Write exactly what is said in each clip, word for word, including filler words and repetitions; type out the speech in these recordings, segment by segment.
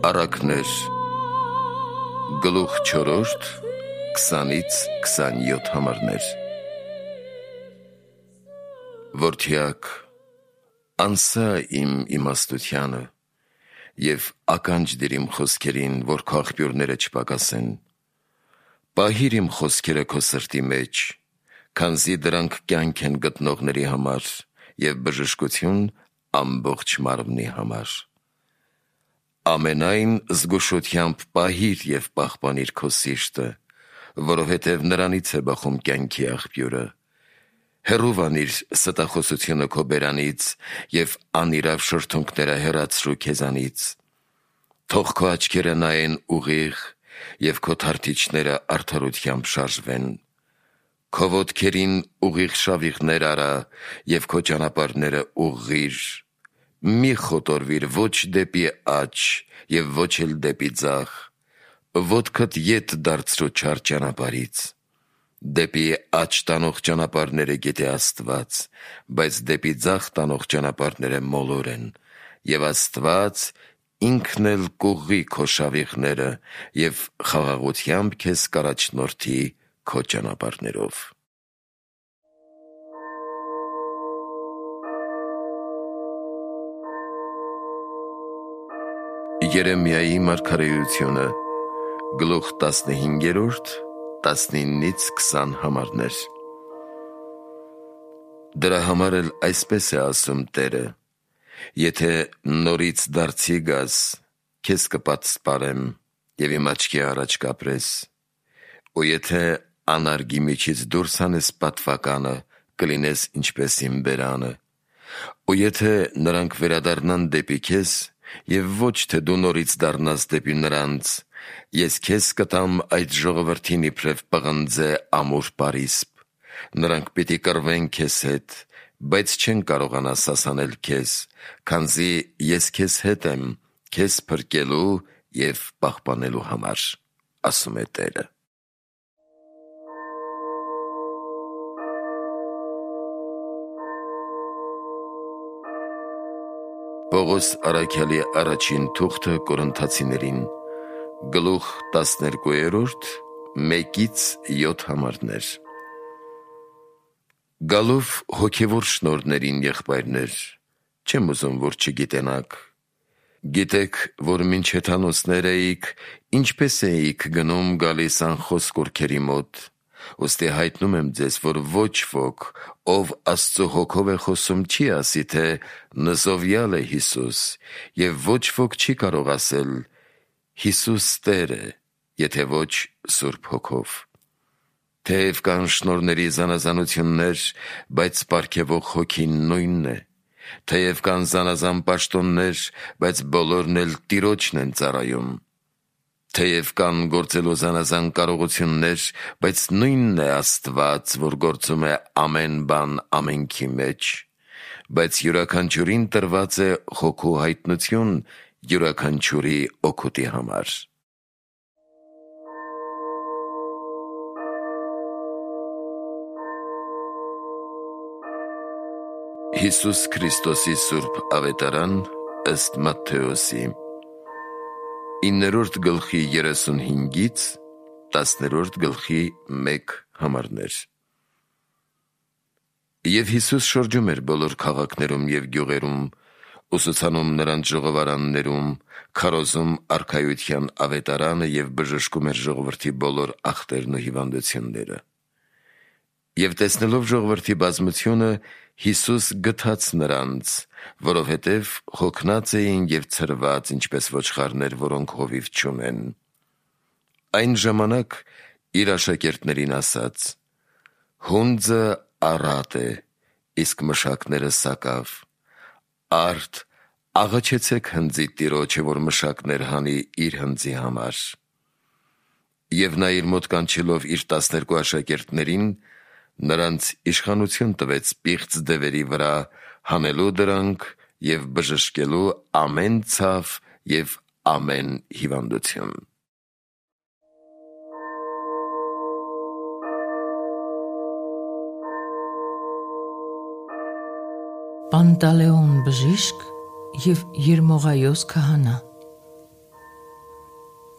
Առակներ գլուխ չորրորդ քսանից քսանյոթ համարներ Որդյակ անսա իմ իմաստությանը և ականջ դիր իմ խոսքերին, որ քո աղբյուրները չպակասեն։ Պահիր իմ խոսքերը քո սրտի մեջ, քանզի դրանք կյանք են գտնողների համար և բժշկություն ամբողջ մարմնի համար։ Ամենայն զգուշությամբ պահիր և պահպանիր քո սիրտը, որովհետև նրանից է բխում կյանքի աղբյուրը։ Հեռու վանիր ստախոսությունը քո բերանից և անիրավ շրթունքները հեռացրու քեզանից։ Թող քո աչքերը նայեն ուղիղ և քո թարթիչները արդարությամբ շարժվեն։ Քո ոտքերին ուղիղ շավիղներ արա և քո ճանապարհները ուղղիր։ Մի խոտորվիր ոչ դեպի աջ և ոչ էլ դեպի ձախ։ Ոտքդ ետ դարձրու չար ճանապարհից։ Դեպի աջ տանող ճանապարհները գիտե Աստված, բայց դեպի ձախ տանող ճանապարհները մոլոր են, և Աստված ինքն էլ կուղղի քո շավիղները և խաղաղությամբ քեզ կառաջնորդի քո ճանապարհներով։ Երեմիայի մարգարեությունը գլուխ տասնհինգերորդ տասնինից քսան համարներ Դրա համար էլ այսպես է ասում Տերը. եթե նորից դարձի գաս, քեզ կպատսպարեմ և իմ աչքի առաջ կապրես, ու եթե անարգի միջից դուրս հանես պատվականը, կլինես ինչպես իմ բերանը, ու եթե նրանք վերադառնան դեպի քեզ, և ոչ թե դու նորից դառնաս դեպի նրանց, ես քեզ կտամ այդ ժողովրդին իբրև պղնձե ամուր պարիսպ, նրանք պիտի կռվեն քեզ հետ, բայց չեն կարողանա սասանել քեզ, քանզի ես քեզ հետ եմ, քեզ փրկելու և պահպանելու համար, ասում է Տերը։ Պողոս առաքյալի առաջին թուղթը Կորինթացիներին գլուխ տասներկուերորդ մեկից յոթ համարներ Գալով հոգևոր շնորհներին, եղբայրներ, չեմ ուզում, որ չգիտենաք։ Գիտեք, որ մինչ հեթանոսներ էիք, ինչպես էիք գնում գալիս անխոս կուռքերի մոտ, ուստի հայտնում եմ ձեզ, որ ոչ ոք, ով Աստծու հոգով է խոսում, չի ասի, թե նզովյալ է Հիսուս, և ոչ ոք չի կարող ասել Հիսուս Տեր է, եթե ոչ Սուրբ Հոգով։ Թեև կան շնորհների զանազանություններ, բայց պարգևող Հոգին նույնն է։ Թեև կան զանազան պաշտոններ, բայց բոլորն էլ Տիրոջն են ծառայում։ Թեև կան գործելու զանազան կարողություններ, բայց նույնն է Աստված, որ գործում է ամեն բան ամենքի մեջ, բայց յուրաքանչյուրին տրված է Հոգու հայտնություն յուրաքանչյուրի օգուտի համար։ Հիսուս Քրիստոսի Սուրբ Ավետարան ըստ Մատթեոսի իններորդ գլխի երեսունհինգից տասներորդ գլխի մեկ համարներ Եվ Հիսուս շրջում էր բոլոր քաղաքներում և գյուղերում, ուսուցանում նրանց ժողովարաններում, քարոզում արքայության ավետարանը և բժշկում էր ժողովրդի բոլոր ախտերն ու հիվանդությունները։ Եվ տեսնելով ժողովրդի բազմությունը, Հիսուս գթաց նրանց, որովհետև հոգնած էին և ցրված, ինչպես ոչխարներ, որոնք հովիվ չունեն։ Այն ժամանակ իր աշակերտներին ասաց. «Հունձը առատ է, իսկ մշակները սակավ։ Արդ աղաչեցեք հնձի Տիրոջը, որ մշակներ հանի իր հնձի համար»։ Եվ նա իր մոտ կանչելով իր տասներկու աշակերտներին, նրանց իշխանություն տվեց պիղծ դևերի վրա, հանելու դրանք և բժշկելու ամեն ցավ և ամեն հիվանդություն։ Պանտալեոն բժիշկ և Երմողայոս քահանա։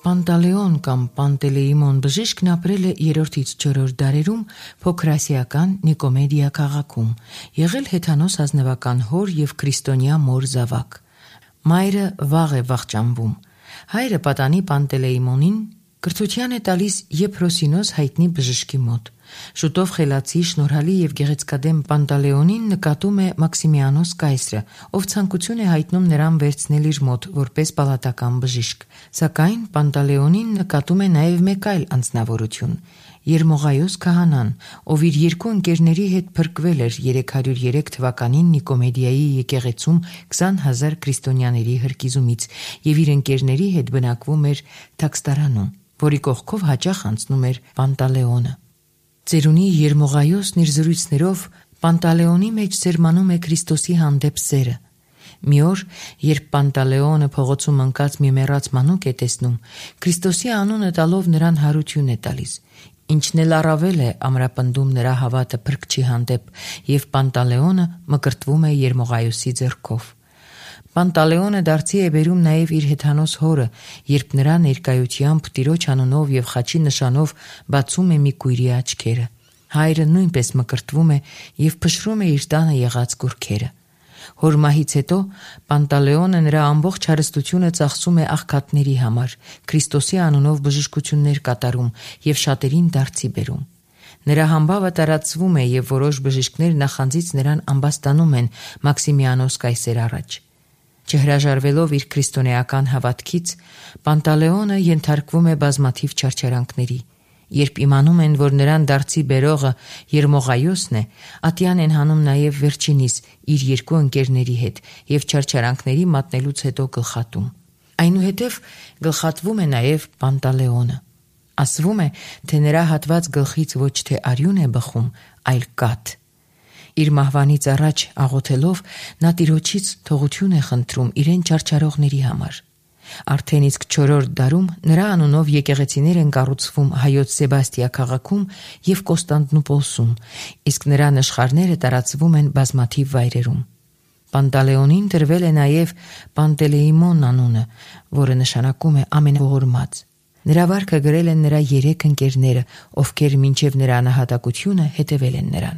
Պանտալեոն կամ Պանտելեիմոն բժիշկն ապրել է երրորդից չորրորդ դարերում փոքրասիական Նիկոմեդիա քաղաքում, եղել հեթանոս ազնվական հոր եւ քրիստոնյա մոր զավակ։ Մայրը վաղ է վախճանվում։ Հայրը պատանի Պանտելեիմոնին կրթության է տալիս Եփրոսինոս հայտնի բժշկի մոտ։ Շուտով խելացի, շնորհալի եւ գեղեցկադեմ Պանտալեոնին նկատում է Մաքսիմիանոս կայսրը, ով ցանկություն է հայտնում նրան վերցնել իր մոտ որպես պալատական բժիշկ։ Սակայն Պանտալեոնին նկատում է նաեւ մեկ այլ անձնավորություն՝ Երմողայոս քահանան, ով իր երկու ընկերների հետ փրկվել էր երեք հարյուր երեք թվականին Նիկոմեդիայի եկեղեցում քսան հազար քրիստոնյաների հրկիզումից եւ իր ընկերների հետ բնակվում էր Թաքստարանում, որի կողքով հաճախ անցնում էր Պանտալեոնը։ Ծերունի Երմողայոսն իր զրույցներով Պանտալեոնի մեջ սերմանում է Քրիստոսի հանդեպ սերը։ Մի օր, երբ Պանտալեոնը փողոցում ընկած մի մեռած մանուկ է տեսնում, Քրիստոսի անունը տալով նրան հարություն է տալիս, ինչն էլ առավել է ամրապնդում նրա հավատը փրկչի հանդեպ, եւ Պանտալեոնը մկրտվում է Երմողայոսի ձեռքով։ Պանտալեոնը դարձի է բերում նաև իր հեթանոս հորը, երբ նրա ներկայությամբ տիրոջ անունով եւ խաչի նշանով բացում է մի կույրի աչքերը։ Հայրը նույնպես մկրտվում է եւ փշրում է իր տանը եղած գուրքերը։ Հոր մահից հետո Պանտալեոնը նրա ամբողջ հարստությունը ծախսում է աղքատների համար, Քրիստոսի անունով բժշկություններ կատարում եւ շատերին դարձի բերում։ Նրա համբավը տարածվում է եւ որոշ բժիշկներ նախանձից նրան ամբաստանում են Մաքսիմիանոս կայսեր առաջ։ Չհրաժարվելով իր քրիստոնեական հավատքից, Պանտալեոնը ենթարկվում է բազմաթիվ չարչարանքների։ Երբ իմանում են, որ նրան դարձի բերողը Երմողայոսն է, ատյան են հանում նաև վերջինիս իր երկու ընկերների հետ եւ չարչարանքների մատնելուց հետո գլխատում։ Այնուհետև գլխատվում է նաև Պանտալեոնը։ Ասվում է, թե նրա հատված գլխից ոչ թե արյուն է բխում, այլ կաթ։ Իր մահվանից առաջ աղոթելով նա Տիրոջից թողություն է խնդրում իրեն չարչարողների համար։ Արդեն իսկ չորրորդ դարում նրա անունով եկեղեցիներ են կառուցվում Հայոց Սեբաստիա քաղաքում եւ Կոստանդնուպոլսում, իսկ նրա նշխարները տարածվում են բազմաթիվ վայրերում։ Պանտալեոնին տրվել է նաեւ Պանտելեիմոն անունը, որը նշանակում է ամենաողորմած։ Նրա վարքը գրել են նրա երեք ընկերները, ովքեր մինչև նրա նահատակությունը հետևել են նրան։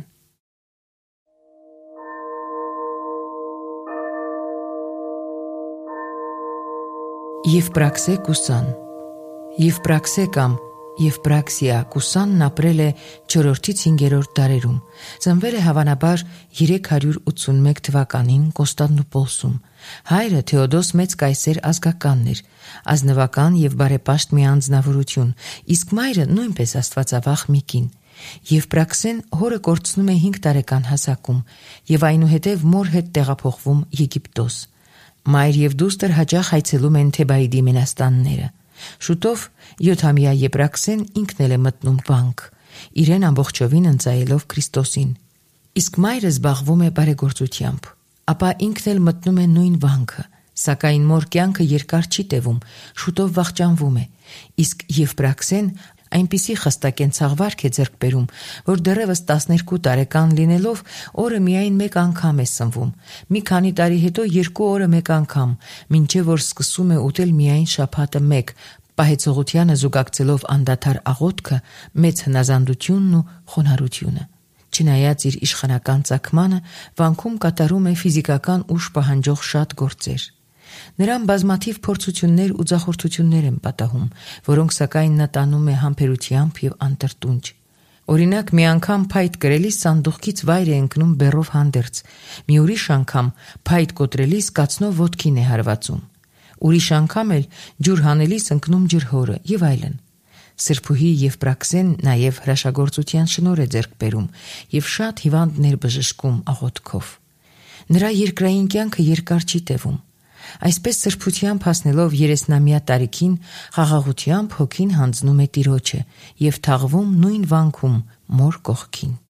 Եվպրաքսե Կուսան Եվպրաքսե կամ Եվպրաքսիա Կուսանն ապրել է չորրորդից հինգերորդ դարերում։ Ծնվել է հավանաբար երեք հարյուր ութսունմեկ թվականին Կոստանդնուպոլսում։ Հայրը Թեոդոս մեծ կայսեր ազգականն էր, ազնվական եւ բարեպաշտ մի անձնավորություն, իսկ մայրը նույնպես աստվածավախ մի կին։ Եվպրաքսեն հորը կորցնում է հինգ տարեկան հասակում եւ այնուհետեւ մոր հետ տեղափոխվում Եգիպտոս։ Մայր եւ դուստր հաճախ այցելում են Թեբայիդի մենաստանները։ Շուտով յոթամյա Եվպրաքսեն ինքն էլ է մտնում վանք, իրեն ամբողջովին ընծայելով Քրիստոսին։ Իսկ մայրը զբաղվում է բարեգործությամբ, ապա ինքն էլ մտնում է նույն վանքը, սակայն մոր կյանքը երկար չի տևում, շուտով վախճանվում է, իսկ Եվպրաքսեն այնպիսի խստակենցաղ վարք է ձեռք բերում, որ դեռևս տասներկու տարեկան լինելով օրը միայն մեկ անգամ է սնվում, մի քանի տարի հետո երկու օրը մեկ անգամ, մինչև որ սկսում է ուտել միայն շաբաթը մեկ, պահեցողությանը զուգակցելով անդադար աղոթքը, մեծ հնազանդությունն ու խոնարհությունը։ Չնայած իր իշխանական ծագմանը, վանքում կատարում է ֆիզիկական ուժ պահանջող շատ գործեր։ Նրան բազմաթիվ փորձություններ ու ձախորդություններ են պատահում, որոնք սակայն նա տանում է համբերությամբ եւ անտրտունջ։ Օրինակ, մի անգամ փայտ կրելիս սանդուղքից վայր է ընկնում բեռով հանդերձ, մի ուրիշ անգամ փայտ կոտրելիս կացնով ոտքին է հարվածում, ուրիշ անգամ էլ ջուր հանելիս ընկնում ջրհորը եւ այլն։ Սրբուհի Եվպրաքսեն նաեւ հրաշագործության շնորհ է ձեռք բերում եւ շատ հիվանդներ բժշկում աղոթքով։ Նրա երկրային կյանքը երկար չի տևում։ Այսպես սրբությամբ հասնելով երեսնամյա տարիքին, խաղաղությամբ հոգին հանձնում է Տիրոջը եւ թաղվում նույն վանքում մոր կողքին։